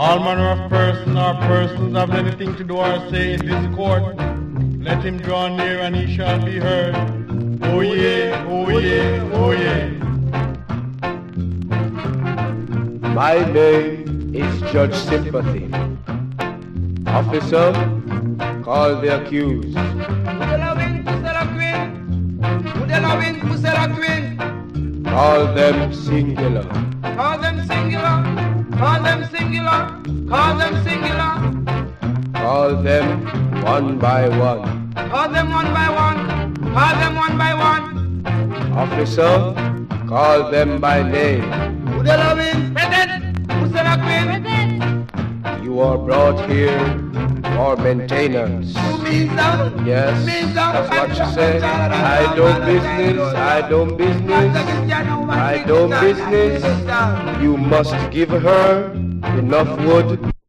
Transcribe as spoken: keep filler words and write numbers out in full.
All manner of person or persons have anything to do or say in this court, let him draw near and he shall be heard. Oh yeah, oh yeah, oh yeah. My name is Judge Sympathy. Officer, call the accused. Call them singular. Call them singular. Call them singular. Call them singular. Call them one by one. Call them one by one. Call them one by one. Officer, call them by name. Udelawin, present. Musela Queen, present. You are brought here for maintenance. Yes, that's what you say. I don't business, I don't business, I don't business. You must give her enough wood